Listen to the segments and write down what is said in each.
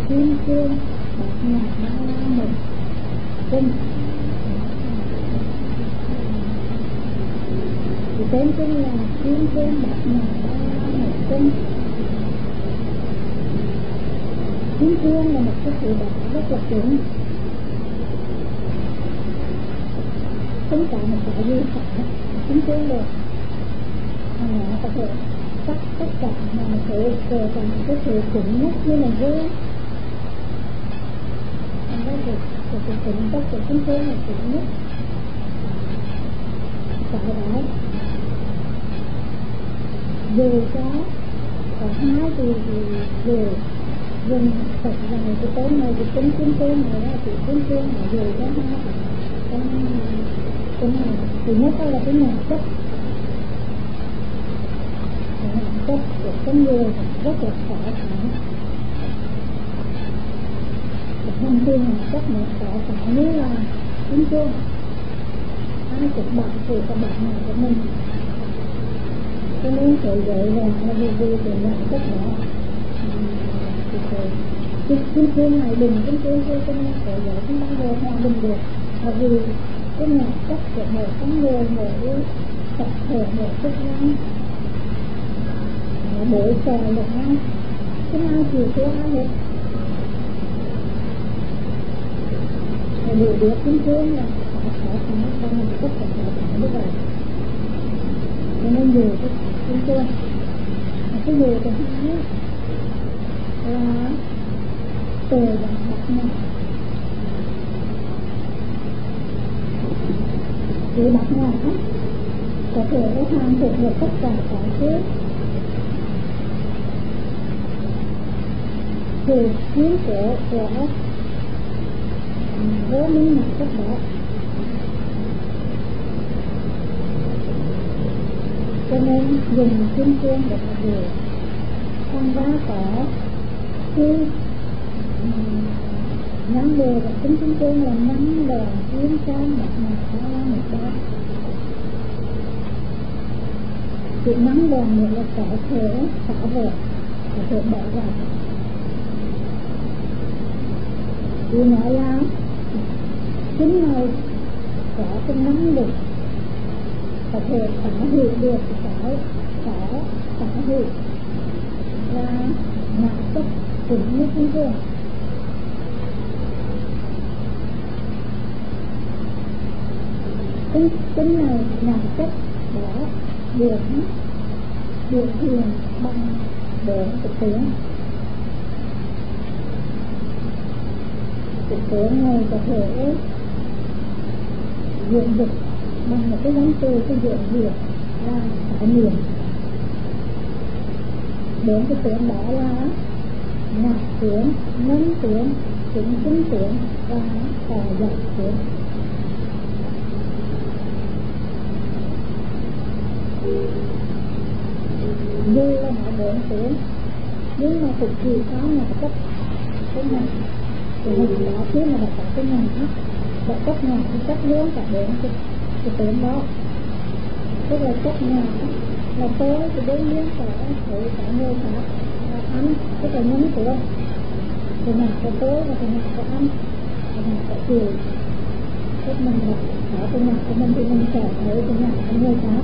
kim cương bạc ngọc ba la mật cung. Thì tên cung là kim cương bạc ngọc ba la mật cung. Kim cương là một cái sự vật rất là chuẩn, không có một cái gì cả kim cương được. Nó có thể cắt tất cả mọi thứ, kể cả cái sự chuẩn nhất như là gương. Thành ra cái chuẩn tất của kim cương là chuẩn nhất. Tại đó dù có hai thì dù dùng thật rằng cái tên này cái tính kim cương này là chỉ kim cương mà dù có hai cái này thứ nhất là cái nhà chất. Nhà chất của con người rất là khó khăn. Thông tin nhà chất mà khó khăn như là kim cương, ai cũng bảo sự các bạn này của mình. Cho nên thế giới là vì cái nhà chất đó kim cương này đừng kim cương thôi, cho nên thế giới không bao giờ hòa bình được. Bởi vì cái nhà chất của một con người, một cái tập thể, một quốc gia nó đối chọi lẫn nhau, không ai chịu thua ai hết. Để được kim cương là khó khăn trong một tất cả khó khăn như vậy. Cho nên dù cái kim cương cái điều thứ hai là từ dạng bạc ngọc. Từ bạc ngọc có thể hoàn thiện được tất cả các thứ từ kiến cổ của vô minh mặt chất đó. Cho nên dùng kim cương để mà điều. Thành ra có khi nắng đề và tính kim cương là nắng đèn kim cang bạc ngọc ba la mật đó. Sự nắng đèn này là có thể xả vỡ, có thể bỏ ra. Vì nói là chính này có cái năng lực có thể phá hủy được cái có phá hủy là nặng chất cũng như kim cương. Cái này nặng chất đó được hiện bằng để thực tiễn. Thực tiễn này có thể diện dịch bằng một cái giống từ cái diện việc là khái niệm. Đến cái tuyến đó là nhạc tuyến, nâng tuyến, chính tuyến và tỏ dọc tuyến. Dù là nói 4 tuyến nhưng mà cũng chỉ có nhạc cấp cái nhạc thì hình đó chứ mà đã có cái nhạc đã cấp nhạc thì cấp luôn cả 4 cái tuyến đó. Tức là cấp nhạc là tôi thì đương nhiên sẽ thấy cả người khác là ăn, tức là nhấn tuyến thì nhạc của tôi và thì nhạc của ăn và nhạc của cười. Tức mình là có cái nhạc của mình thì mình sẽ thấy cái nhạc của người khác.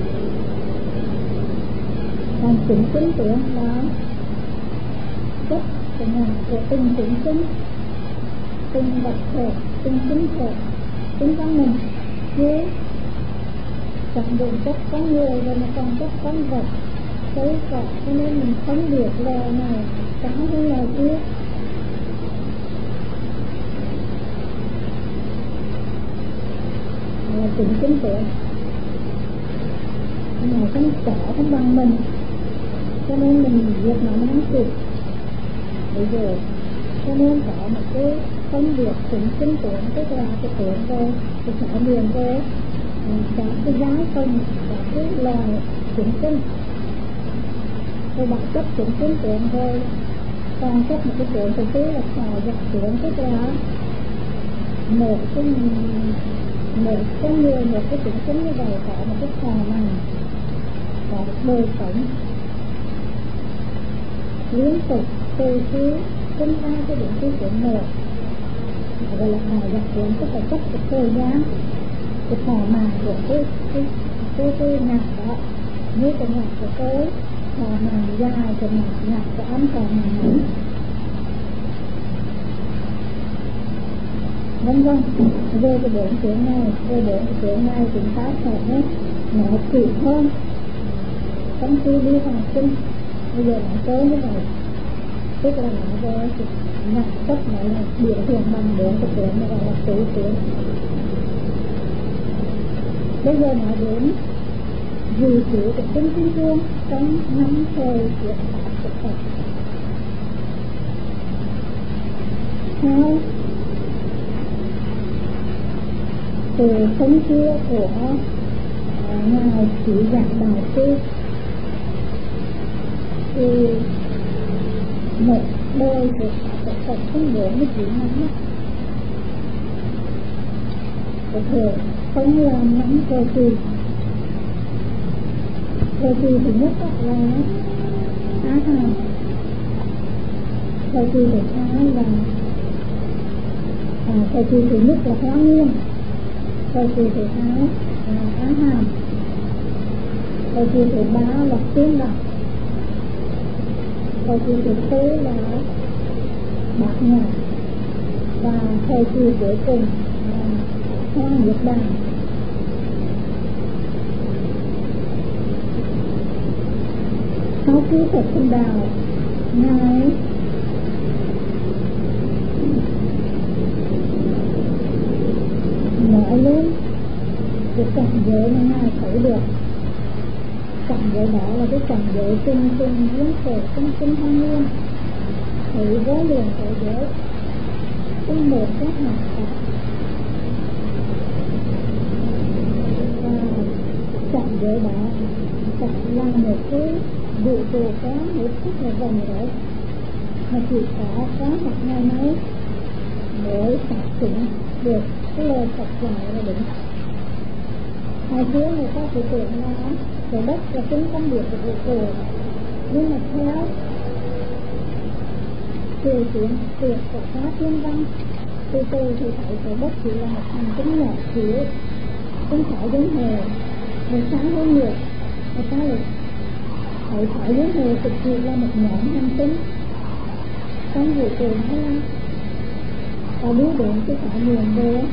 Còn chính tuyến là chất của nhạc của từng chính từng vật thể, từng chính thể, từng con mình chứ chẳng dùng chất con người rồi mà còn chất con vật thấy cả. Cho nên mình không biết lời này chẳng hay lời kia. Là chính tuyến mà không rõ không bằng mình, cho nên mình việc nó mới kịp. Bây giờ cho nên có một cái công việc chính tuyến, tức là cái tuyến về cái khái niệm về các cái giá công, các cái loài chính tinh rồi bản chất chính tuyến rồi còn chất một cái tuyến thứ tư là khảo dọc tuyến, tức là một cái người, một cái chính tinh như vậy có một cái khả năng, có một đời sống liên tục từ khi sinh ra cho đến cái chuyện một gọi là họ gặp đến tức là chất của thời gian cái thỏa mãn của cái nhạc đó như cái nhạc của tôi thỏa mãn dài cái nhạc của âm thỏa mãn ngắn vân vân. Về cái bốn chuyện này chúng ta sẽ nói kỹ hơn trong khi đi học sinh. Bây giờ nói tới như vậy tức là nói về nhạc chất này là biểu hiện bằng bốn cái chuyện mà gọi là tứ chuyện. Bây giờ nói đến vị trí của tinh tinh dương trong năm thời hiện tại của Phật. Theo từ phân chia của ngài chỉ giảng đạo sư thì một đời của Phật không 49 năm có thể không làm nắm thời kỳ. Thời kỳ thứ nhất là Á Hàm, thời kỳ thứ hai là thời kỳ thứ nhất là Hoa Nguyên, thời kỳ thứ hai là Á Hàm, thời kỳ thứ ba là Tiên Đẳng, thời kỳ thứ tư là Bát Nhã và thời kỳ cuối cùng là Hoa Niết Bàn. Sau khi Phật thành đạo, ngài nói lên cái cảnh giới mà ngài thấy được. Cảnh giới đó là cái cảnh giới tinh tinh duyên khổ trong tinh hoa nguyên, thấy vô lượng thế giới trong một cái hạt pháp. Và cảnh giới đó cảnh là một cái vũ trụ có một chút là vòng đấy mà chỉ có một ngày nay mới phát triển được cái lời Phật dạy là đúng. Hồi xưa người ta chỉ tưởng là trái đất là trung tâm điểm của vũ trụ, nhưng mà theo điều kiện tuyệt của khóa thiên văn từ từ thì thấy trái đất chỉ là một hành tinh nhỏ xíu, không phải giống hề một sáng hơn nhiều. Người ta lại thấy phải giống hề thực sự là một nhóm hành tinh trong vũ trụ đó là và biết đến cái khả niệm về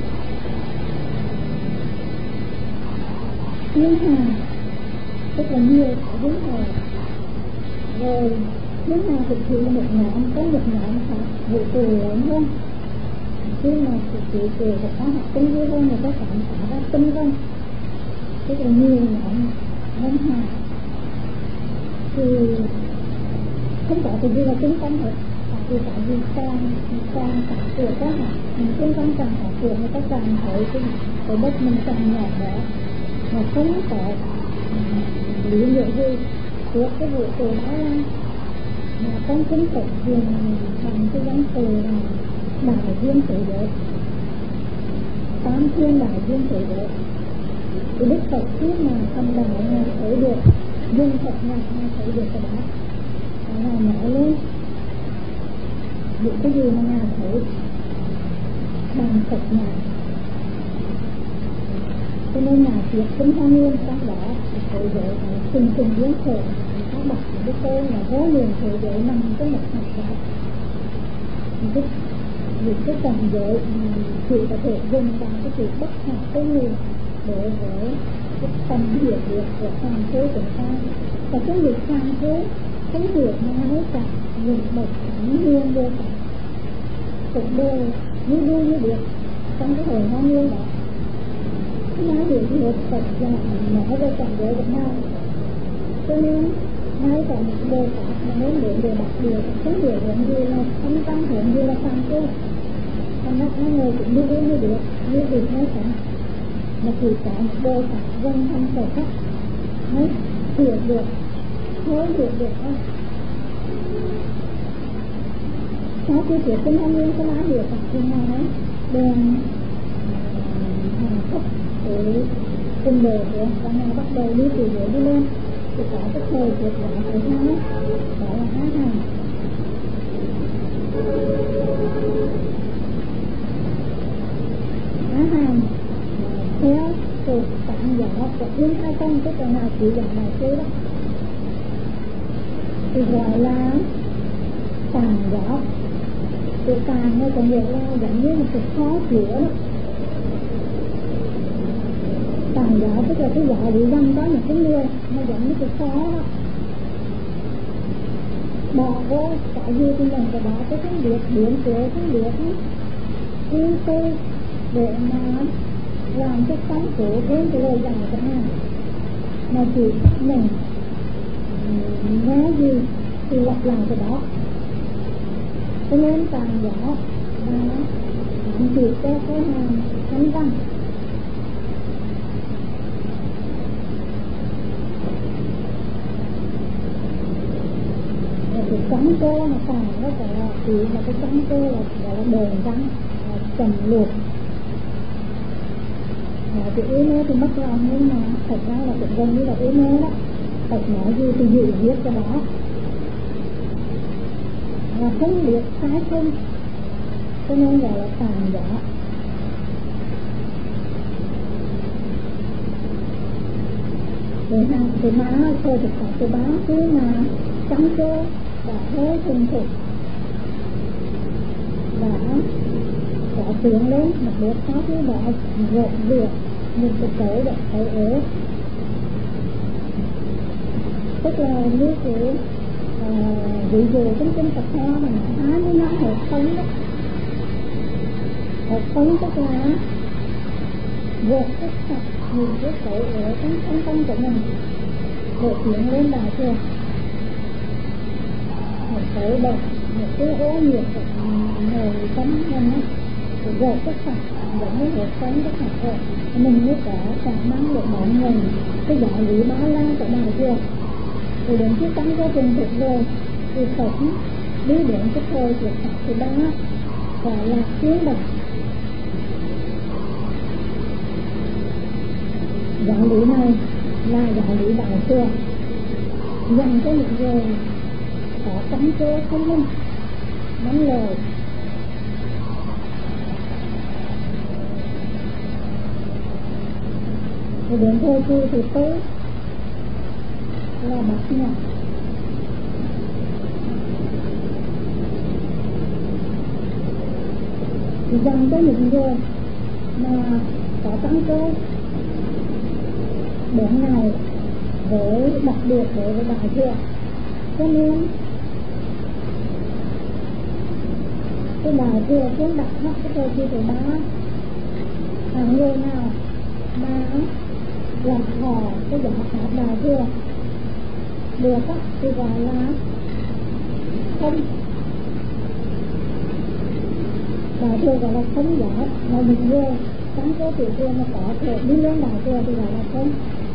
thiên hà, tức là nhiều cái vấn đề rồi thiên hà thực sự là một nhóm, có một nhóm khác vũ trụ lớn hơn. Khi mà thực sự về một khoa học tinh vi hơn, người ta cảm thấy ra tinh vân, tức là nhiều nhóm ngân hà thì không có cái gì là tinh tâm hết. Vì tại vì càng phát triển các hạt tinh tâm càng phát triển, người ta càng thấy cái đất mình càng nhỏ bé mà không có lý liệu gì của cái vụ tù đó là mà trong chính Phật truyền bằng cái danh từ là đại duyên thế giới, tam thiên đại duyên thế giới. Thì Đức Phật khi mà thành đạo Ngài thấy được dùng Phật Ngài thấy được cái đó, Ngài nói lên những cái gì mà Ngài thấy bằng Phật Ngài. Cho nên Ngài việc tinh hoa nguyên trong đó thế giới từng biến thể các bậc của tôi là vô lượng thế giới nằm trong một hạt đó. Những cái cảnh giới chỉ có thể dùng bằng cái sự bất hạt tối nguyên đối với cái tầm hiểu được của hàng thế của ta. Và cái việc hàng thế không hiểu nói cả những một thánh hương vô cả cũng đều như đu như được trong cái hồi hoa nguyên đó. Nói được một Phật dạy nói về cảnh giới Việt Nam, cho nên ngay cả những đề pháp mà muốn đến để đạt được không hiểu hướng gì là không tăng hướng gì là tăng cơ. Còn nó người cũng đi như được như việc nói chẳng mà chỉ có một đề pháp dân thanh sở khắc mới hiểu được thôi. Sau khi thuyết sinh thanh niên có nói hiểu Phật thì nói đèn hàng thức để cùng đời của và Ngài bắt đầu đi từ dưới đi lên thì có cái thời thuyết giảng thứ hai đó là Á Hàm. nhưng ai không tức là nào chỉ dạng đại sư đó thì gọi là tàn giáo. Cái tàn này có nghĩa là giống như một cái khó chữa đó. Tàn giáo tức là cái giáo lý rằng có những cái người nó giống như cái khó đó, bỏ vô cái gì thì mình phải bỏ cái việc biến chế cái việc riêng tư để mà làm cho phong phú hơn cái lời dạy của Ngài, mà chỉ mình nghe gì thì lặp lại cái đó. Cho nên tàn giáo và ám chỉ cho cái hàng thánh văn. Cái trống cơ mà tàn nó gọi là chỉ là cái trống cơ là gọi là đờn rắn, trầm luộc. Cái ý mê thì mất lòng, nhưng mà thật ra là cũng gần như là ý mê đó. Thật nói gì thì dự viết cho đó, là không biết sai không, cho nên gọi là tàn giả. Thì má thôi thì phải cái báo khi mà trắng cơ đã hơi thuần thục, đã có tiếng lên một bước khác như đã gột việc những cái cấu đã thấy ế, tức là như cái ví dụ trong kinh Phật Hoa mà 20 năm hợp phấn đó. Hợp phấn tức là vượt tất cả những cái cấu ế trong tâm của mình để tiến lên đại thừa. Một cấu độc, một cái ô nhiễm của người tâm mình á, thì vượt tất cả giống như hợp phấn tất cả rồi mình mới có khả năng để đón nhận cái giáo lý bá la của đại thừa. Thì đến khi tăng cho trình thực rồi thì Phật đi đến cái thời của Phật thứ ba gọi là tiến bậc. Giáo lý này là giáo lý đại thừa dành cho những người có tâm cơ thông minh nắm lời. Thì đến thời kỳ thứ tư là Bát Nhã. Thì dành cho những người mà có tâm cơ đến ngày với đặc biệt đối với đại thừa. Cho nên cái đại thừa cũng đặt mắt cái thời kỳ thứ ba, hàng người nào mà làm họ cái giải pháp đại thừa được á thì gọi là không. Đại thừa gọi là không giải, là những người trong cái tiểu thừa mà có thể đi lên đại thừa thì gọi là không.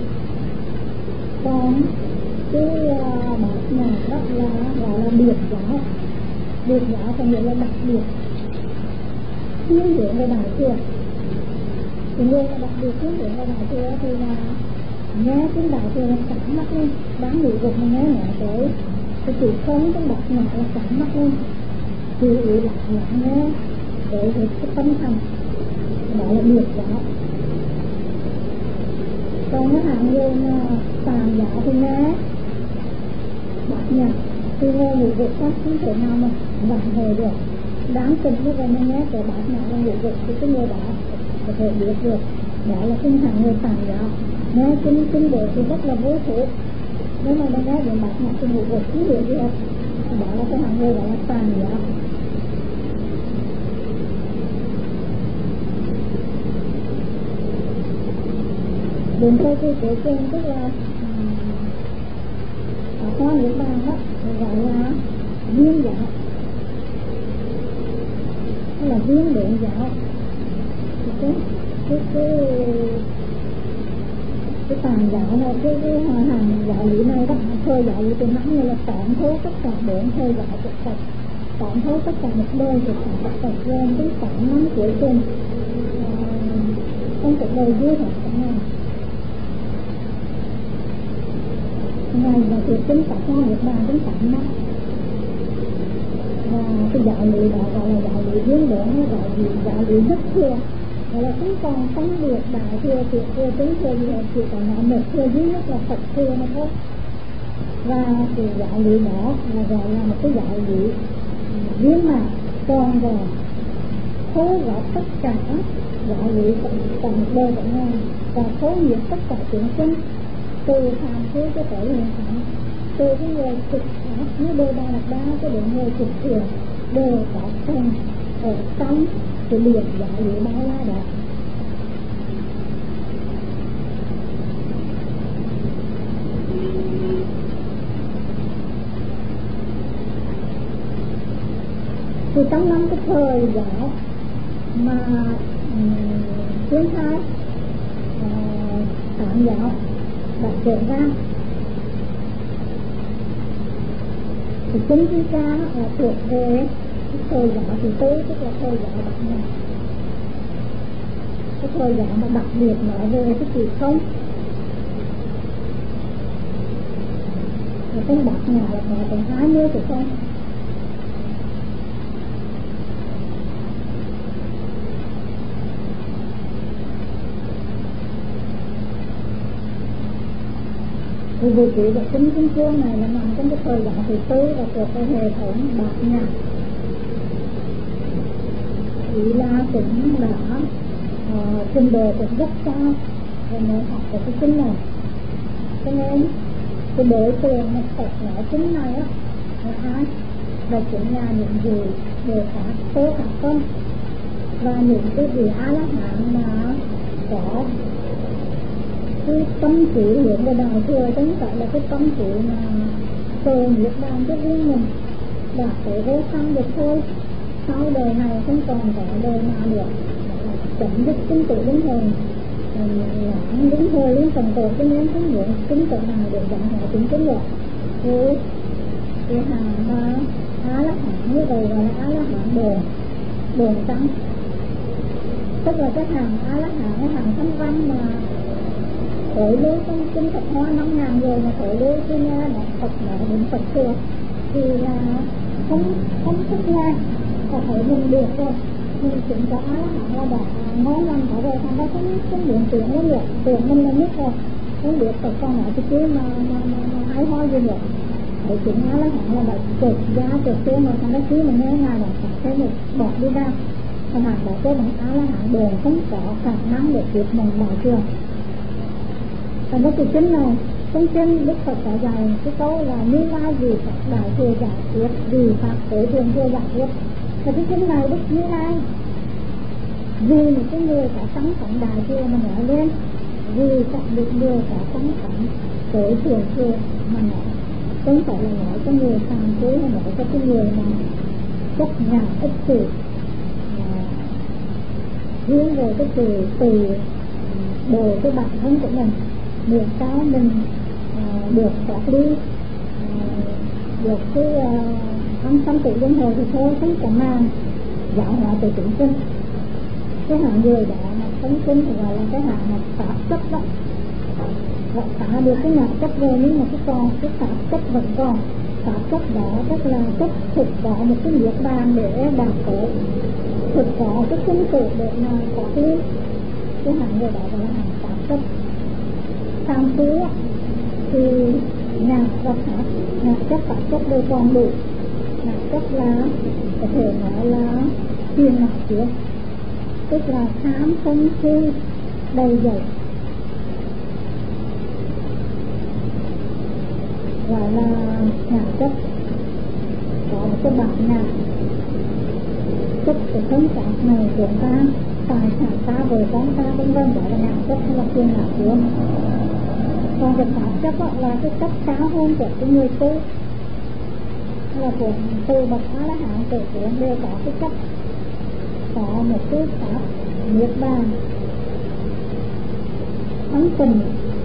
Còn cái Bát Nhã đó là gọi là biệt giáo. Biệt giáo có nghĩa là đặc biệt thiên hướng về đại thừa. Thì người là đặc biệt thiên hướng về đại thừa thì là nghe tiếng đại thừa là sáng mắt lên, đáng nghĩ được mà nghe nói tới cái chữ không trong Bát Nhã là sáng mắt lên, chú ý lặng nghe với cái tâm thành, đó là biệt giáo. Còn cái hạng người mà tàn giáo thì nghe Bát Nhã thì nghe ngủ vực khác không thể nào mà vận hồi được. Đáng tình như vậy mà nghe cái Bát Nhã là ngủ vực thì cái người đó có thể biết được đó là tinh thần người tàn giáo. Nghe kinh bộ thì rất là vô thủ, nếu mà nghe đến Bát Nhã thì ngủ vực không hiểu gì hết, đó là cái hạng người đó là tàn giáo. Đến thời kỳ cuối cùng tức là ở Hoa Niết Bàn đó gọi là viên giáo, hay là viên độn giáo. Cái tàn giáo này, cái hàng giáo lý này đó, thời giáo lý từ nãy là tóm thấu tất cả 4 thời giáo của Phật, tóm thấu tất cả một đời của Phật gồm đến 8 năm cuối cùng trong cuộc đời duy nhất của Ngài. Ngài là thuyết kinh Pháp Hoa Niết Bàn đến 8 năm. Và cái giáo lý đó gọi là giáo lý viên độn, hay gọi là giáo lý nhất thừa. là không còn phân biệt đại thừa tiểu thừa chúng thừa gì hết, chỉ có nói một thừa duy nhất là Phật thừa mà thôi. Và cái giáo lý đó là gọi là một cái giáo lý viên mãn tròn vẹn, thấu rõ tất cả giáo lý cả một đời của ngài và thấu hiểu tất cả chúng sinh từ tham cứu cho tới hiện thánh, từ cái người trực pháp như Đề Bà Đạt Đa cho đến người trực thừa đều có phần ở trong cái biển giáo lý bao la đó. Thì trong năm cái thời giáo mà tiến khai Tám giáo đã trở ra thì chính chúng ta là thuộc về cái thời giáo thứ tư, tức là thời giáo Bát Nhã. Cái thời giáo mà đặc biệt nói về cái sự không, cái Bát Nhã là nói tới 20 cái không. Thì vị trí của kinh chương này là nằm trong cái thời gian thứ tư và thuộc cái hệ thống Bát Nhã. Ý là cũng đã trình độ cũng rất cao và mới học được cái kinh này. Cho nên cái đối tượng mà Phật nói kinh này á là ai? Là chính là những vị Bồ Tát Tô Khả Công và những cái vị A La Hán mà có cái tâm trí hướng về đạo thừa, chứ không phải là cái tâm trí mà cầu nghiệp đàn cho riêng mình đã tới vô sanh được thôi. Sau đời này không còn có đời nào được chấm dứt sinh tử luân hồi, lãng luân hồi liên phần tổ, cho nên không muốn sinh tử nào để dẫn họ tính cái luật. Thì cái hàng mà A La Hán như vậy gọi là A La Hán đồn trắng, tức là cái hàng A La Hán, cái hàng thanh văn mà thổi lưu trong kinh Phật Hoa 5.000 người mà thổi lưu khi nghe nói Phật nói đến Phật thừa thì là không thích nghe và thấy mình được rồi, mình cũng có A La Hán là đã ngon lành có rồi, thành ra không muốn tưởng nó được, tưởng mình là nhất rồi, không biết Phật con nói cái chứ mà ai ho gì nữa. Thấy chúng A La Hán là đã trượt ra trượt xuống rồi, thành ra khi mình nghe ngài là phải một bỏ đi ra, và hạt đã cho bằng A La Hán đồn không có khả năng để tiếp mình bảo trường. Và cái từ kinh này, trong kinh Đức Phật có dạy cái câu là như lai vì Phật đại thừa giải quyết, vì Pháp tối thượng thừa giải quyết. Và cái kinh này Đức Như Lai vì những cái người có tánh cảnh đại thừa mà nói lên, vì các được người có tánh cảnh tối thượng thừa mà nói, không phải là nói cho người phàm phu hay nói cho cái người mà chấp nhà ích kỷ hướng về cái sự từ đồ cái bản thân của mình, được cao mình được thoát ly được cái ăn tâm tự luân hồi thì thôi, không có màng giáo hóa từ chúng sinh. Cái hạng người đó mà sống sinh thì gọi là cái hạng mà pháp chấp đó, gọi xả được cái ngã chấp về, nhưng mà cái pháp chấp vẫn còn. Pháp chấp đó tức là chấp thực có một cái niết bàn để đạt tới, thực có cái sinh tử để mà có cái hạng người đó gọi là hạng pháp chấp. Tham phú thì ngã và pháp, ngã chấp pháp chấp đều còn đủ. Ngã chấp là có thể nói là phiền não trước, tức là tham sân si đầy dẫy, gọi là ngã chấp. Có một cái bản ngã chấp cái thân xác này của ta, tài sản ta, vợ con ta, vân vân, đó là ngã chấp hay là phiền não trước. Còn cái pháp chấp là cái cấp cao hơn của cái người tu, là của từ bậc A La Hán trở xuống đều có cái cấp, có một cái pháp niết bàn thắng tình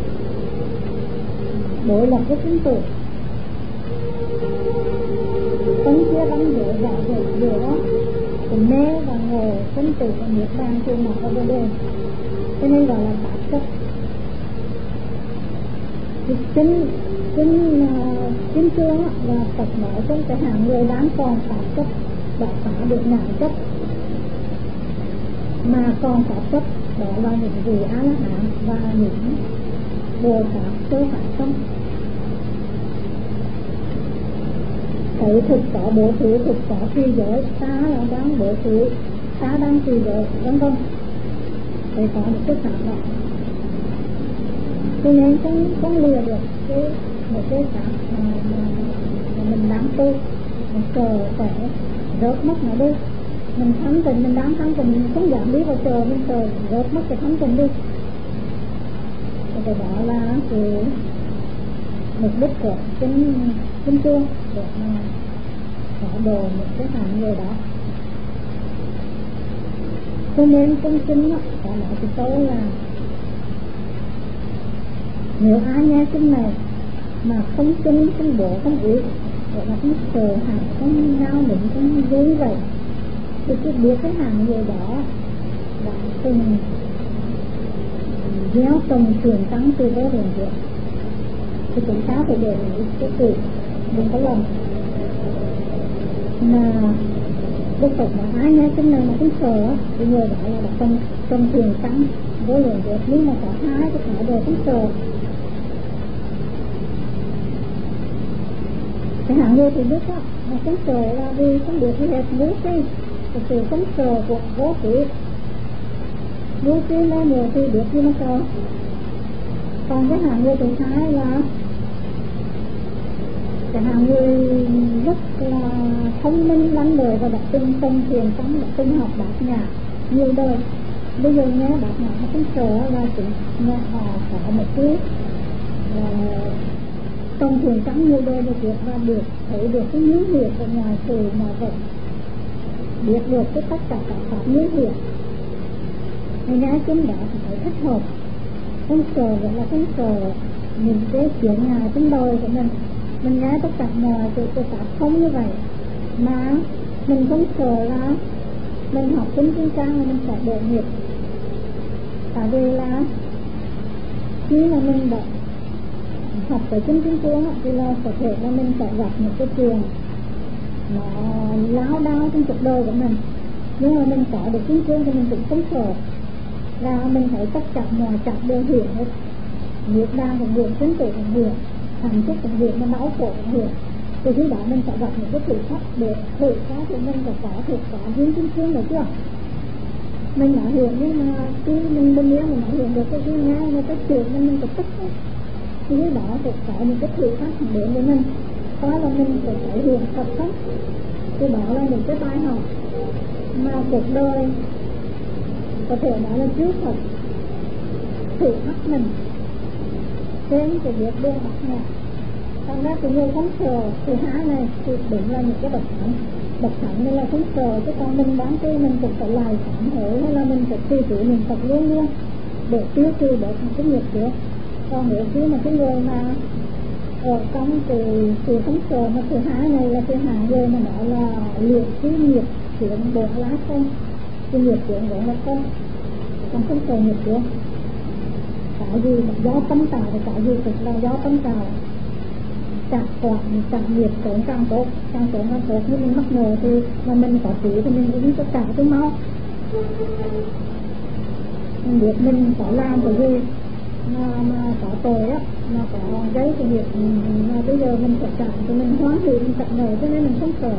đối lập với sinh tử, phân chia văn giới giải dạy giữa cái mê và ngộ, sinh tử và niết bàn chung một ở bên, cho nên gọi là pháp chấp. Kinh chương là Phật nói trong cái hạng người đáng còn pháp chấp đã phá được ngã chấp, mà còn có chấp, đó là những vị A La Hán và những Bồ Tát sơ phát tâm. Thấy thực có bố thí, thực có trì giới, ta là đang bố thí, ta đang trì giới, vân vân. Để có những cái pháp đó, cho nên không lừa được một cái pháp mà mình đang tu, mình chờ khỏe rớt mất nó đi. Mình thắng tình, mình đang thắng tình, mình không dám đi vào chờ, mình chờ rớt mất cái thắng tình đi. Thì đó là cái mục đích của kinh chương để mà có đồ những cái hạng người đó. Cho nên trong kinh có nói cái câu là nếu ai nghe kinh này mà không tin, không bổ, không ý, gọi là không sợ hãi, không nao núng, không vui vậy, thì cứ biết cái hàng người đó đã từng gieo trồng truyền tăng từ vô hưởng việc. Thì chúng ta phải để ý cái sự đừng có lầm. Mà Đức Phật mà ai nghe kinh này mà không sợ thì người đó là đã trồng truyền tăng vô lượng việc. Nhưng mà có hai cái thái độ không sợ. Cái hạng người thì biết đó, mà không sợ là vì không được cái hết ngũ tri, cái sự không sợ của vô trí. Ngũ tri là nhiều thì biết gì mà sợ. Còn cái hạng người thứ hai là cái hạng người rất là thông minh lanh lợi và đã từng trồng thiền tăng, đã từng học bát nhã nhiều đời. Bây giờ nghe bát nhã nó không sợ là chúng nghe họ có một cái trong thiền trắng nhiều đời được và được thấy được cái những việc ở ngoài sự mà vậy, biết được cái tất cả các pháp những việc. Người nghe kinh đó thì phải thích hợp, không sợ vậy là không sợ những cái chuyện nhà trong đời của mình nghe tất cả mọi cái pháp không như vậy mà mình không sợ là mình học kinh kinh trang là mình sẽ độ nghiệp. Tại vì là khi mà mình đã học tới kinh kinh chương thì là có thể là mình sẽ gặp những cái chuyện nó lao đao trong cuộc đời của mình, nhưng mà mình có được kinh chương thì mình cũng không sợ, là mình thấy tất cả mọi trạng đều hiện hết, nghiệp đa cũng hiện, sinh tử cũng hiện, hạnh phúc cũng hiện, mà đau khổ cũng hiện. Từ khi đó mình sẽ gặp những cái thử thách để thử thách thì mình phải có thực có những kinh chương được chưa? Mình đã hiện nhưng mà khi mình bên nghĩa mình đã hiện được cái nghe một cái chuyện mình có tức hết. Thì đó sẽ có những cái thử thách đến với mình, đó là mình phải thể hiện thật hết. Thì đó là những cái bài học mà cuộc đời có thể nói là trước thật thử thách mình trên cái việc đường bát nhã. Thành ra cái người không sợ thứ hai này thì đúng là những cái bậc thánh nên là không sợ, chứ còn mình đáng khi mình cũng phải lại phản hồi hay là mình phải suy nghĩ mình thật luôn luôn để tiêu trừ được một cái nghiệp trước. Còn nếu khi mà cái người mà ở trong cái sự không sợ mà thứ hai này là cái hạng người mà nói là luyện cái nghiệp chuyển bộ lá không, cái nghiệp chuyển bộ là không sợ nghiệp chuyển. Cái gì mà do tâm tạo thì cái gì cũng là do tâm tạo. Càng quản càng nghiệp tốn càng tốt như mình mắc ngờ thì mà mình có trí thì mình ứng tất cả cái mau. Mình biết mình có làm cái gì mà có tội á, mà có gây cái việc mà bây giờ mình phải trả thì mình hoán thì mình trả nổi, cho nên mình không sợ.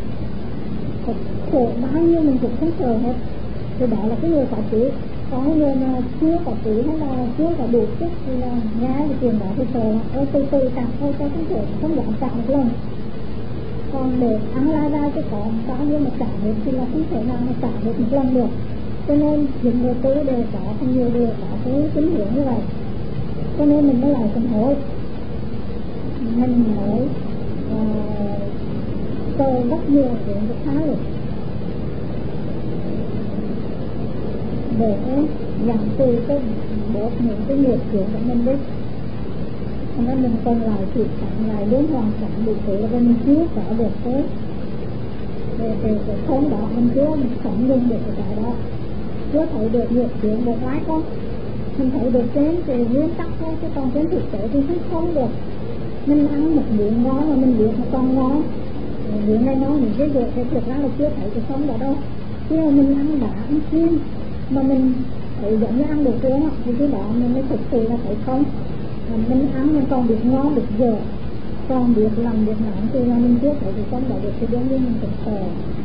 Khổ bao nhiêu mình cũng không sợ hết. Thì đó là cái người có trí. Có người mà chưa có trí hay là chưa có đủ sức thì là nghe cái chuyện đó thì sợ từ trả thôi cho không dám trả một lần. Còn để ăn lai ra chứ có bao nhiêu mà trả được thì là không thể nào mà trả được một lần được. Cho nên những người tu đều có, không nhiều đều có cái tín hiệu như vậy. Cho nên mình mới lại sám hối, mình mới tôi rất nhiều chuyện được khá được để giảm trừ cái bớt những cái nghiệp chuyện của mình đi. Cho nên mình cần lại sự cảnh lại đến hoàn cảnh bị sự là mình chưa có được cái không đó, mình chưa sống dùng được cái đó, chưa thấy được nghiệp chuyện một lái con. Mình thấy được trên cái nguyên tắc thôi, chứ còn trên thực tế thì không được. Mình ăn một miếng ngon mà mình biết nó còn ngon, miếng này ngon mình biết được thì thực ra là chưa thấy cái sống đó đâu. Khi mà mình ăn đã, ăn chiên mà mình thấy giống như ăn đồ uống á, thì cái đó mình mới thực sự là thấy không, mà mình ăn mình còn được ngon được dở, còn biết làm việc nóng thì là mình chưa thấy được không đã được cái giống như mình thực sợ.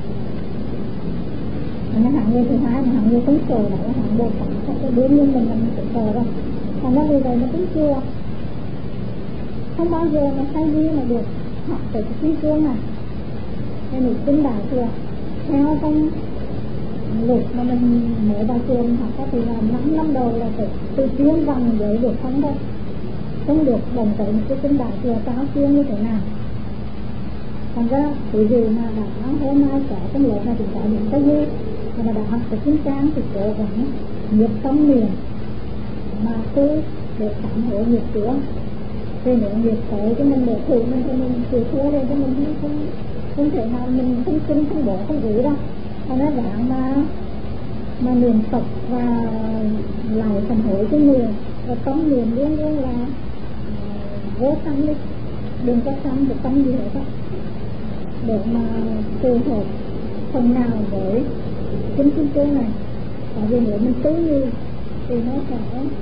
Mà hạng người thứ hai là hạng người không sợ, đó là hạng bột phẳng, cái đương nhiên mình thực sợ rồi. Thành ra vì vậy nó cũng chưa không bao giờ mà thay vì mà được học tới cái kinh chương này nên mình kinh đại thừa theo trong luật mà mình mới vào trường học thì là 5 năm đầu là phải từ chuyên văn giấy được không đâu, không được đồng tới một cái kinh đại thừa giáo chuyên như thế nào. Thành ra ví dụ mà đã hôm nay có trong lớp này thì có những cái gì mà đã học từ kinh trang thì cố gắng nhiệt tâm miền mà cứ để cảm hỗ nhiệt của thì nếu nhiệt tới cho mình để thử mình thì mình chịu thua rồi cho mình không thể nào mình không kinh không bỏ không ý đâu. Thành ra dạng mà niệm Phật và lại thành hối cho người và tâm niệm luôn luôn là vô sanh đi, đừng có sanh được tâm gì hết đó, để mà phù hợp phần nào với kinh chương này. Tại vì nếu mình cứ như thì nó sẽ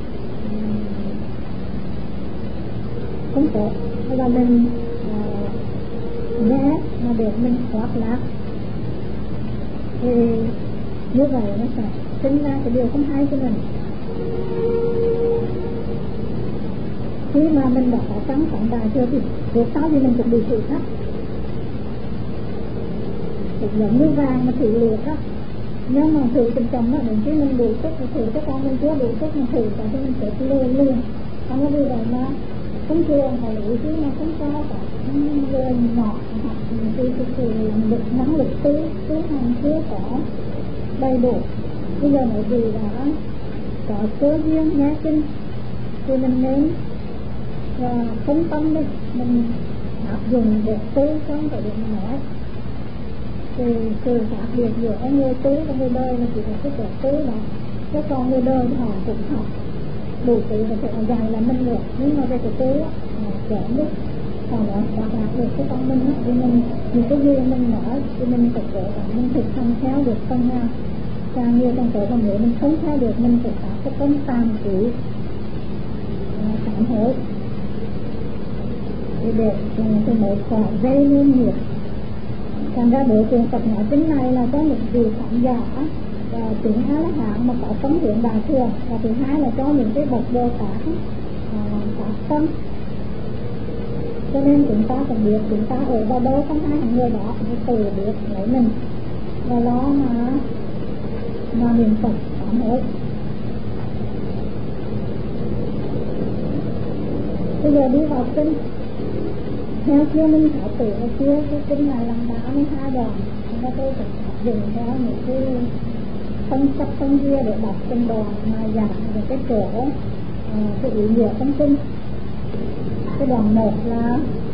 không tốt, và mình nghe mà để mình thoát lạc thì như vậy nó sẽ sinh ra cái điều không hay cho mình. Khi mà mình đã có trắng phản đại thừa thì việc sau thì mình cũng bị thử thách, cũng giống như vàng mà thử liệt đó, nhưng mà thử tình chồng đó đến khi mình đủ sức thì thử cái con mình chưa đủ sức mà thử cả cho mình sẽ liền. Không có vì vậy mà không thường phải lưu chứ mà không cho cả người nhỏ hoặc thì lực năng lực tư hành chưa có đầy đủ. Bây giờ nói gì đã có cơ duyên nghe kinh thì mình nên không tâm đi, mình áp dụng để tư không phải để mình nói. Thì sự khác biệt giữa người tư và người đời là chỉ là cái chỗ tư đó, cái còn người đời họ cũng học đủ tư và sẽ dài là mình được, nhưng mà về cái tư á kém đi, còn đó đã đạt được cái con mình thì mình những cái gì mình nói thì mình phải cố gắng mình thực hành theo được phần nào càng nhiều càng tốt. Còn nếu mình không theo được mình phải có cái công tàm chỉ sám hối để thì mới khỏi gây nên nghiệp. Thành ra bộ truyền Phật nói chính này là có những vị khán giả và chứng A La Hán mà có tâm hiện đại thừa, và thứ hai là cho những cái bậc Bồ Tát phát tâm. Cho nên chúng ta cần biết chúng ta ở vào đâu trong hai người đó thì tự biết lấy mình và đó mà niệm Phật sám hối. Bây giờ đi vào kinh theo kia mình phải tự ở kia cái kinh này làm 32 đoạn, chúng tôi phải dùng theo những cái phân tích phân chia để đọc kinh đoạn mà giảng về cái chỗ cái ý nghĩa trong kinh. Cái đoạn 1 là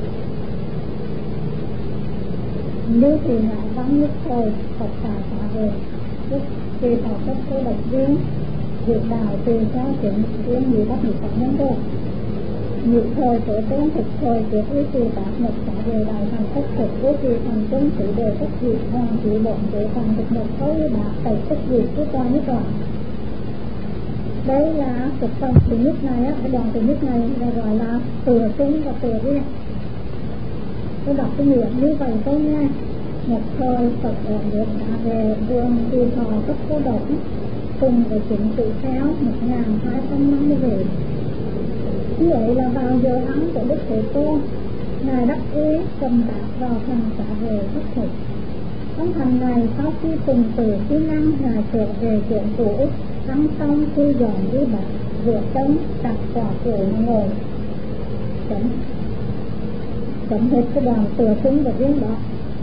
như thì ngại vắng nhất thời Phật tài xã về tức kỳ thọ cấp cô độc viên việc đạo tùy theo chuyện viên gì bắt được Phật nhân cơ nhị thời tổ tôn thực thời của ý kỳ tác một xã về đạo thành tất thực của kỳ thành chân sự đề tất diệt hoàng chỉ bọn để thành thực một khối bạc tẩy tất diệt của toàn nhất toàn. Đây là cái phần thứ nhất này á, cái đoạn thứ nhất này là gọi là tựa chung và tựa riêng. Tôi đọc cái nghĩa như vậy tôi nghe. Một thời Phật ở nước xã về vương kỳ thọ cấp cô độc cùng với chính tự theo 1250 về. Như vậy là vào giờ ăn của Đức Thế Tôn, Ngài đắc ý cầm bạc vào thành xã về thức thực. Trong thành này sau khi cùng từ kỹ năng Ngài trở về chuyện cũ, ăn xong khi dọn đi bạc, rửa chân, đặt quả củ ngồi. Chấm hết cái đoàn tựa chúng và riêng đó.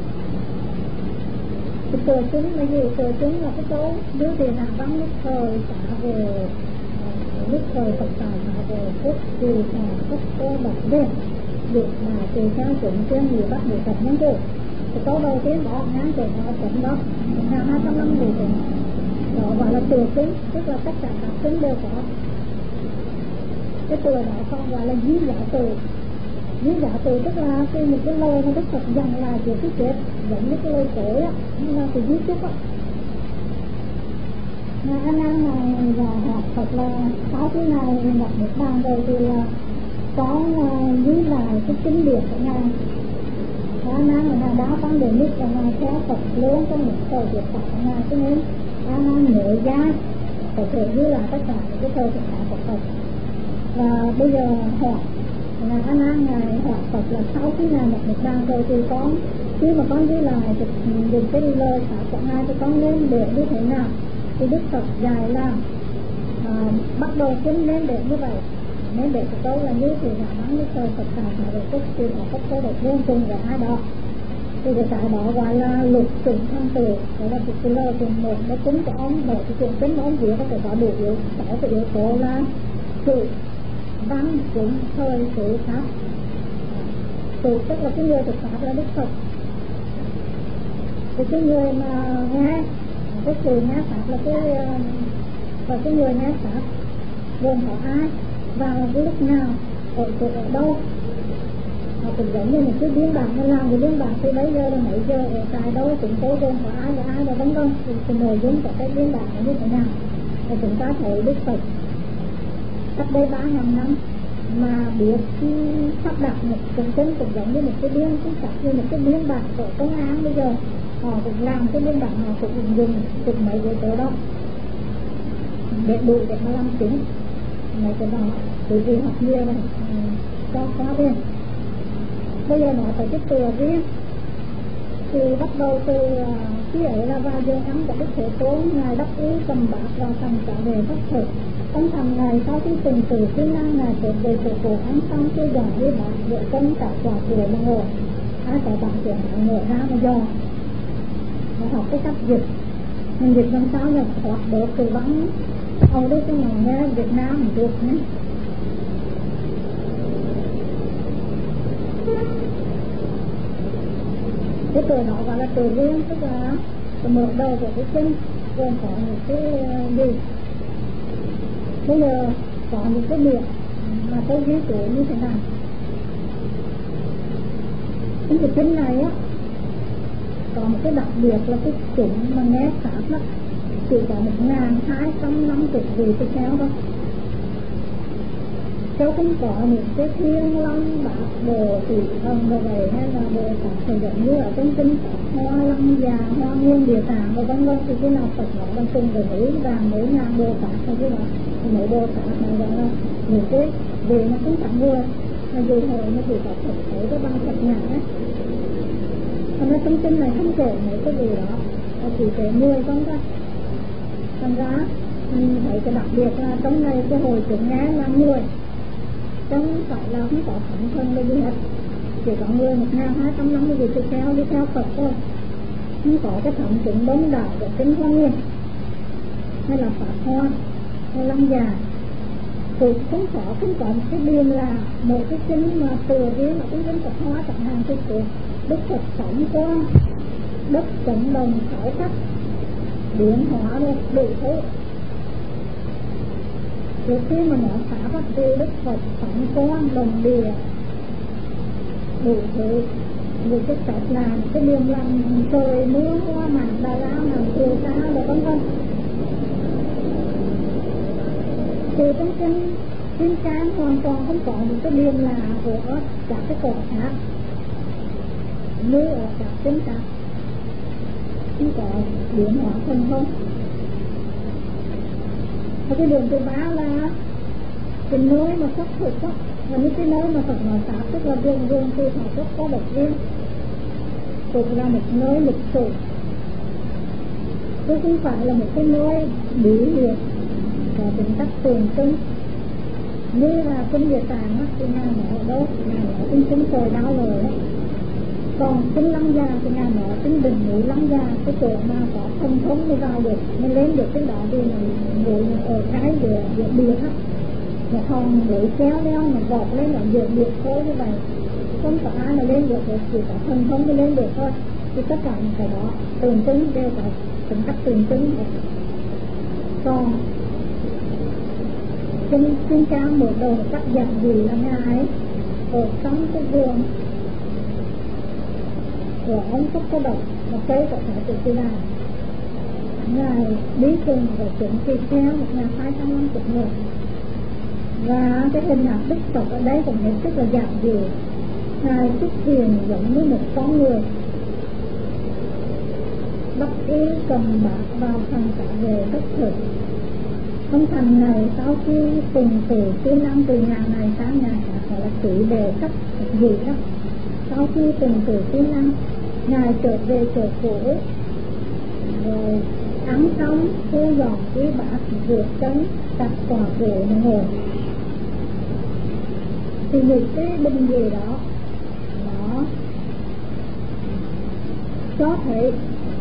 Cái tựa chúng là gì? Tựa chúng là cái chỗ đưa tiền hàng vắng lúc thời xã về lúc thời Phật tài xã về quốc kỳ hòa cấp cô độc đêm việc mà tùy theo chuẩn chuyên người bắt được Phật nhân cô. Cái câu đầu tiên đó ngắn chừng nó chấm đó 1250 người chừng đó gọi là tựa chúng, tức là tất cả các chúng đều có cái tựa đó, không gọi là dí giả từ. Dí giả từ tức là khi một cái lời mà Đức Phật dặn lại chuyện cái chết giống như cái lời cổ á, nhưng mà cái dí chút á. mà anh ăn này và học thật là sáu thứ này gặp một bàn rồi thì là có ghi lại cái kinh điển của ngài. Anh ăn là ngài đã tăng đến mức là ngài theo Phật luôn trong một thời việc Phật của ngài, cho nên anh ăn nhớ ra có thể ghi lại tất cả những cái thời thực tại của Phật. Và bây giờ hỏi là anh ăn ngài hỏi Phật là sau khi ngài nhập một bàn rồi thì con khi mà con ghi lại dùng cái lời pháp của ngài thì con nên để như thế nào? Thì Đức Phật dạy là bắt đầu cũng nên để như vậy, nên để cái câu là như thế nào bán như thời Phật tài mà để cất tiền ở các câu được liên cùng với ai đó. Thì cái đó gọi là lục trùng thân tử, đó là cái lời cùng một nó cũng cho ông bởi cái chuyện tính mà ông viết có thể có đủ yếu, có cái yếu tố là sự văn chúng thời sự pháp. Sự tức là cái người thực pháp là Đức Phật. Thì cái người mà nghe cái sự nghe pháp là cái người nghe pháp gồm có ai vào cái lúc nào ở đâu. Họ cũng giống như một cái biên bản mà làm cái biên bản từ bây giờ là mấy giờ ở tại đâu chúng tôi gồm có ai và vân vân. Thì nội dung của cái biên bản là như thế nào thì chúng ta thấy Đức Phật cách đây 3.000 năm mà biết sắp đặt một chúng tin cũng giống như một cái biên chính xác như một cái biên bản của công an bây giờ. Họ cũng làm cái biên bản, họ cũng dùng mấy yếu tố đó để đủ để mà làm chứng mấy cái đó. Bởi vì học nhiều này cho khóa riêng. Bây giờ nói tới cái tựa riêng thì bắt đầu từ khi ấy là vào giờ ăn của Đức Thế Tôn, ngài đắc ý cầm bát và thành trả về pháp thực. Ông thằng ngài sau khi từng từ kỹ năng ngài thuộc về sự cổ ăn xong khi dòng đi bát vợ chân cả quả cửa mà ngồi ai có bạn chuyện ngồi ra mà do mà học cái cách dịch. Mình dịch làm sao là thoát được từ bắn Âu Đức cho ngồi nghe Việt Nam một chút nhé. Cái từ đó gọi là từ riêng, tức là từ mở đầu của cái kinh gồm có những cái gì. Bây giờ có những cái việc mà tôi ghi chú như thế này. Cái kinh này á có một cái đặc biệt là cái chúng mà nghe pháp á chỉ có 1.250 vị tiếp theo thôi. Cháu không có những cái thiên long bạc đồ thủy thần đồ vậy hay là đồ pháp thì giống như ở trong kinh hoa lăng già, hoa nguyên địa tạng và vân vân. Thì cái nào Phật nói là cùng với mấy vàng mấy ngàn đồ pháp hay cái nào mấy đồ pháp này gọi là những cái về nó cũng chẳng người mà dù hồi nó chỉ có Phật thấy cái băng Phật nhạc ấy. Còn nó trong kinh này không kể mấy cái gì đó, nó chỉ kể 10 con thôi. Thành ra mình thấy cái đặc biệt là trong này cái hồi chúng nghe là người, không phải là không có thánh thân hay gì hết, chỉ có người 1.250 vị đi theo Phật thôi, không có cái thánh chúng đông đảo của kinh Hoa Nghiêm hay là Pháp Hoa hay Lăng Già. Thì không có một cái điểm là một cái kinh mà từ riêng ở cái kinh Phật Hoa chẳng hạn thì Đức Phật sống qua đất cộng đồng khảo cách biến hóa rồi đủ thứ. Trước khi mà nói pháp thì Đức Phật sống qua đồng địa đủ thứ, vì cái cách làm cái đường làm trời mưa hoa mạc Đà La làm chiều cao rồi vân vân. Thì trong kinh can hoàn toàn không có những cái điểm lạ của các cái cõi khác như ở các kinh khác, không có biến hóa không không. Và cái đường thứ ba là cái nơi mà sắc thực á, và những cái nơi mà Phật nói pháp tức là vùng thì họ rất có độc riêng, cũng là một nơi lịch sử, chứ không phải là một cái nơi bí hiểm và tính cách tượng trưng như là kinh Địa Tạng á. Thì ngài nói ở đâu? Ngài nói kinh trời đau lời á. Còn kinh Lăng Già thì ngài nói kinh đỉnh núi Lăng Già, cái chỗ mà có thông thống mới vào được, mới lên được cái đó thì ngồi ở cái địa biệt á, mà còn để kéo leo mà vọt lên ở địa biệt thôi như vậy, không có ai mà lên được, chỉ có thông thống mới lên được thôi. Thì tất cả những cái đó tượng trưng đều có tính cách tượng trưng. Còn kinh cao mở đầu một cách giản dị là ngài ở trong cái vườn của ông Phúc Có Độc, một cây của Thái Tử Kỳ Đà, Ngài đi cùng với chúng tỳ kheo 1250 người. Và cái hình ảnh Đức Phật ở đây cũng hết sức là giản dị. Ngài xuất hiện giống như một con người bắt y cầm bát vào thành cả về bất thực. Trong thành này sau khi cùng từ thứ năm từ nhà này sang nhà khác gọi là tỷ đề cấp gì đó. Sau khi cùng từ thứ năm Ngài trở về chợ cũ rồi ăn xong thu dọn cái bát vượt chân đặt quả củ ngồi. Thì những cái bình gì đó nó có thể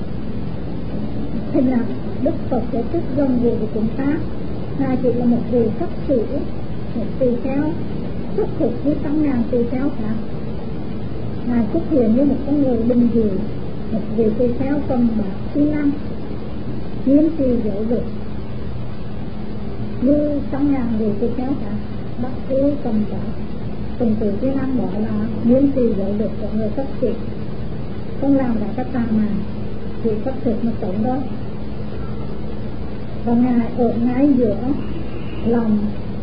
hình ảnh Đức Phật sẽ rất gần gũi với chúng ta. Ngài chỉ là một vị cấp sĩ, một tỳ kheo xuất thực với 8.000 tỳ kheo khác. Ngài xuất hiện như một con người bình dị, một vị tỳ kheo cầm bát xi lăng, nghiêm trì giáo dục như 8.000 vị tỳ kheo khác. Bắt y cầm bát từng từ xi lăng đó là nghiêm trì giáo dục của người cấp sĩ, không làm ra các tà mà chỉ cấp thực mà sống đó. Và Ngài ở ngay giữa lòng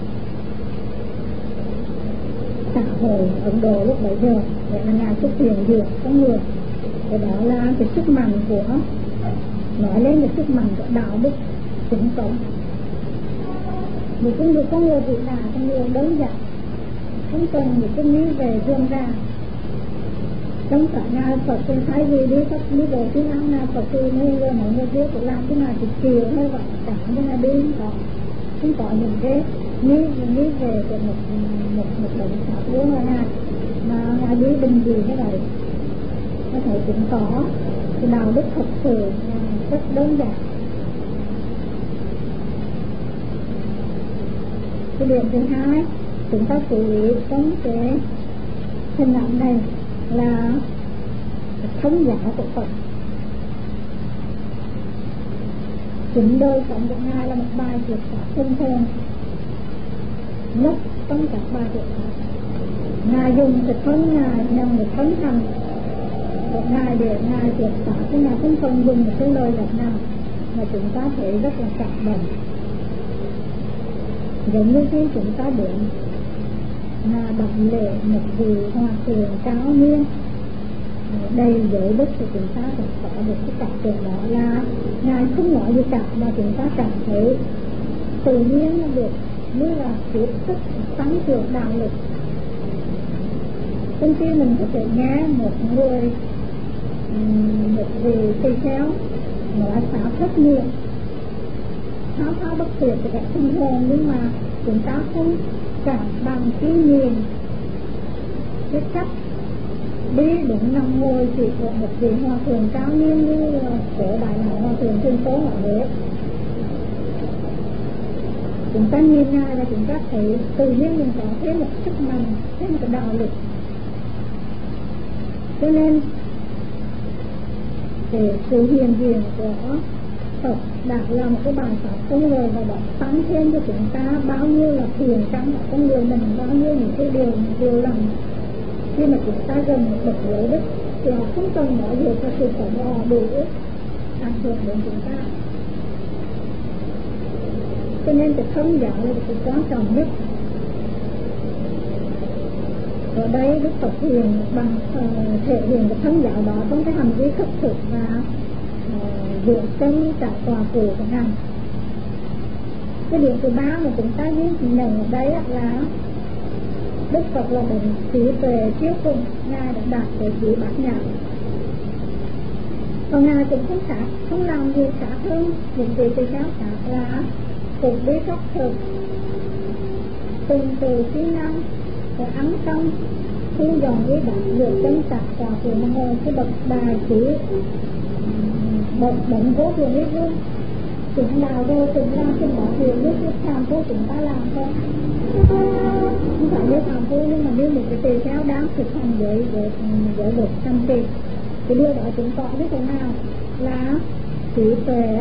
xã hội Ấn Độ lúc bấy giờ, để là Ngài xuất hiện giữa con người. Cái đó là cái sức mạnh của nói lên cái sức mạnh của đạo đức chính sống. Một con người vĩ đại, con người đơn giản, không cần những cái nghĩ về dương ra. Trong cả Ngài Phật trên thái vì đi các đi về phía Nam Ngài Phật thì mọi người kia cũng làm cái nào thì chiều hay vậy, chẳng cái nào đi không có những cái nghĩ về của một động pháp luôn là Ngài mà Ngài đi bình gì thế này. Có thể cũng có cái đạo đức thật sự rất đơn giản. Cái điểm thứ hai chúng ta chú ý trong cái hình ảnh này là thống giả của Phật. Chính đời sống của Ngài là một bài thuyết pháp thông thường nhất trong các bài thuyết pháp. Ngài dùng cái thân Ngài nhằm cái thân hành của Ngài để Ngài thuyết pháp, chứ Ngài không cần dùng một cái lời đọc nào mà chúng ta thấy rất là cảm động. Giống như khi chúng ta đến là đảnh lễ một vị hòa thượng cao niên đầy giới đức thì chúng ta cũng có được cái cảm tưởng đó là Ngài không nói gì cả mà chúng ta cảm thấy tự nhiên là được, như là tiếp sức tăng trưởng đạo lực. Trong khi mình có thể nghe một người một vị tỳ kheo nói pháp rất nhiều tháo bất tuyệt thì cả tinh hồn, nhưng mà chúng ta không cảm bằng cái nhìn cái cách đi đứng nằm ngồi chỉ của một vị hòa thượng cao niên như của đại lão hòa thượng Thiên Tố ở Huế. Chúng ta nhìn Ngài và chúng ta thấy tự nhiên mình có thêm một sức mạnh, thêm một cái đạo lực. Cho nên cái sự hiện diện của Phật đã là một cái bài pháp không ngờ và đã tăng thêm cho chúng ta bao nhiêu là thiền trong ở con người mình, bao nhiêu những cái điều lành. Khi mà chúng ta gần một bậc giới đức thì họ không cần nói gì cho sự sống họ đủ ảnh hưởng đến chúng ta. Cho nên cái thân giáo là cái quan trọng nhất. Ở đây Đức Phật hiện bằng thể hiện cái thân giáo đó trong cái hành vi khất thực và dựa chân trả quà củ của Ngài. Cái điểm thứ ba mà chúng ta ghi nhận ở đây là Đức Phật là một trí tuệ siêu cùng, Ngài đã đạt tới trí bát nhã. Còn Ngài cũng không khác, không làm gì khác hơn những vị tỳ kheo khác là cũng đi khất thực từng từ khi năm rồi ăn xong thu dọn đi đặt dựa chân trả quà củ mà ngồi cái bậc đài trí một bệnh vô thường hết luôn. Chúng nào đâu chúng làm trên đó thì lúc tham vô chúng ta làm thôi, không phải như tham vô nhưng mà như một cái tỳ kheo đang thực hành với luật chăm chỉ. Cái điều đó chúng có biết thế nào là trí tuệ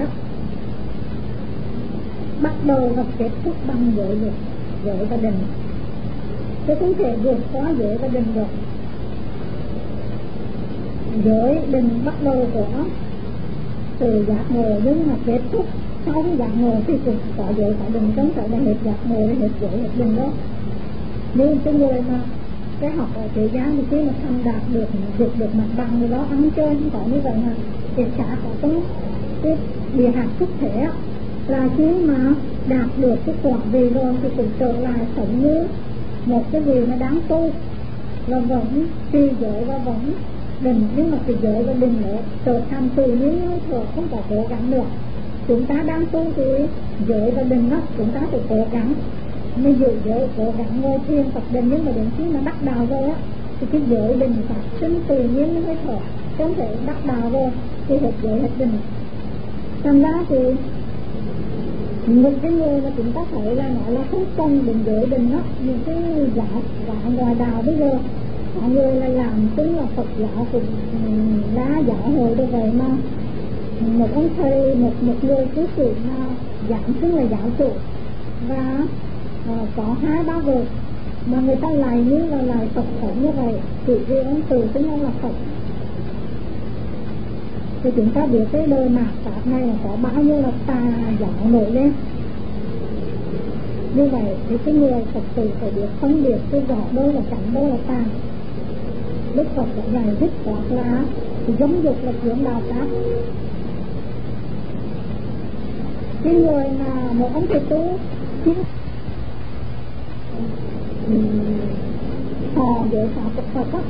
bắt đầu và kết thúc bằng giới luật, giới và định, chứ không thể vượt qua giới và định được. Giới định bắt đầu của từ giác ngộ, nhưng mà kết thúc sau cái giác ngộ thì cũng có giới có định, không phải là hết giác ngộ hết giới hết định đó. Nhưng cái người mà cái học ở thế gian thì khi mà thành đạt được mặt bằng rồi đó, ăn chơi không có như vậy mà thì xã có cái địa hạt xuất thể là khi mà đạt được cái quả vị rồi thì cũng trở lại sống như một cái vị mà đáng tu, và vẫn trì giới và vẫn định, nhưng mà cái giới và định nữa trở thành tự nhiên hơi thở, không có cố gắng nữa. Chúng ta đang tu thì giới và định đó chúng ta phải cố gắng mới giữ giới, cố gắng ngồi thiền tập định, nhưng mà đến khi mà đắc đạo rồi á thì cái giới định phát sinh tự nhiên nó hơi thở, không thể đắc đạo rồi thì hết giới hết định. Thành ra thì một cái người mà chúng ta thấy là nói là không cần định giới định đó, những cái giả ngoài đạo bây giờ mọi người là làm tính là Phật giáo cũng đá giáo hội như vậy mà một ông thầy, một người cư sĩ mà giảng xưng là giáo chủ và có 2-3 vợ mà người ta lại như là lại Phật sống như vậy, chỉ vì ông tự xưng ông là Phật. Thì chúng ta biết cái đời mạt Pháp này là có bao nhiêu là tà giáo nổi lên. Như vậy thì cái người Phật tử phải biết phân biệt cái rõ đâu là chánh, đâu là tà. Đức Phật đã dạy dứt khoát là giống dục là chuyện đạo pháp. Cái người mà một ông thầy tu họ giới pháp của Phật á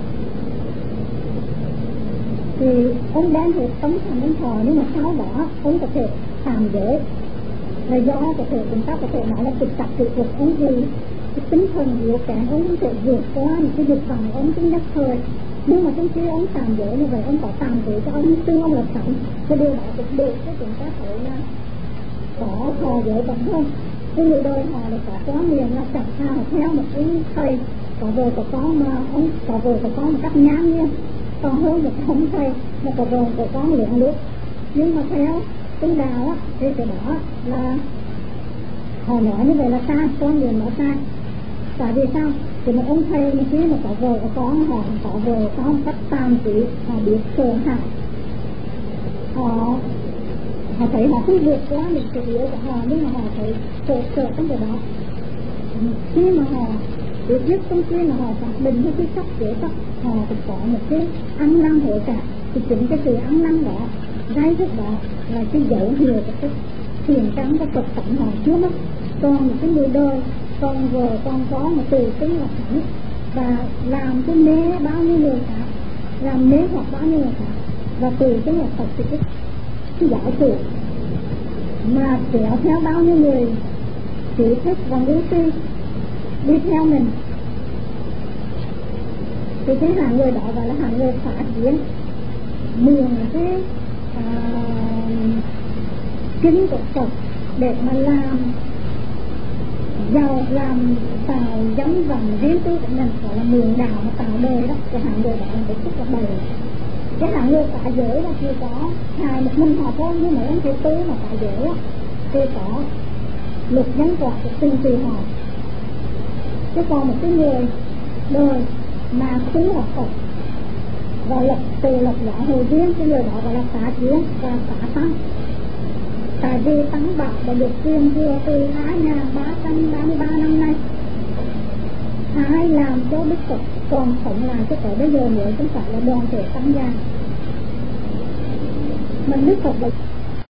thì ông đem hết tấm thành ông thọ, nhưng mà sau đó ông có thể phạm giới là do có thể chúng ta có thể nói là trực tập trực cuộc ông vì cái tinh thần yếu kém, ông không thể vượt qua những cái dục vọng ông tính nhất thời. Nhưng mà trong khi ông phạm giới như vậy, ông có phạm giới cho ông tương ông là sẵn, cái điều đó cũng được cho chúng ta thấy là có họ giới vẫn hơn. Cái người đời họ là có quá miệng là chẳng sao theo một cái thầy có vợ có con, mà ông có vợ có con một cách nhãn nhiên còn hơn một ông thầy mà có vợ có con liền lúc. Nhưng mà theo tính đạo á thì cái đó là họ nói như vậy là sai, con liền nói sai. Tại vì sao? Thì một ông thầy mà khi mà có vợ có con, họ có vợ có con cách tàn trí, họ biết thương hại, họ thấy họ không vượt qua những cái yếu của họ, nhưng mà họ thấy sợ trong cái đó. Khi mà họ biết nhất trong khi mà họ xác định với cái sắc chế sắc, họ cũng có một cái ăn năn hối cải. Thì chính cái sự ăn năn đó, ngay lúc đó là cái dấu hiệu của cái thiền căn của Phật tánh họ trước mắt. Còn những cái người đời con vợ con có một từ tính là thẳng và làm cái mê bao nhiêu người khác, làm mê hoặc bao nhiêu người khác, và từ tính là Phật thì cái giải chủ mà kéo theo bao nhiêu người trí thức và ngu si đi theo mình, thì cái hạng người đó gọi là hạng người phá kiến, mượn cái kinh của Phật để mà làm giàu, làm tạo giống vần riêng tư của mình, gọi là mượn đạo mà tạo đời đó. Cái hạng người đó là một chút là bầy. Cái hạng người phá giới là chỉ có hài một mình họ thôi, nhưng mà ông thầy tu mà phá giới thì có luật nhân quả của từng tùy họ. Chứ còn một cái người đời mà xứng là Phật và lập từ lập giáo hồi riêng, cái người đó gọi là phá kiến và phá tăng. Tại vì tăng bảo đã được truyền thừa từ 2333 năm nay, ai làm cho Đức Phật còn sống lại cho tới bây giờ nữa, không phải là đoàn thể tăng gia. Mà Đức Phật là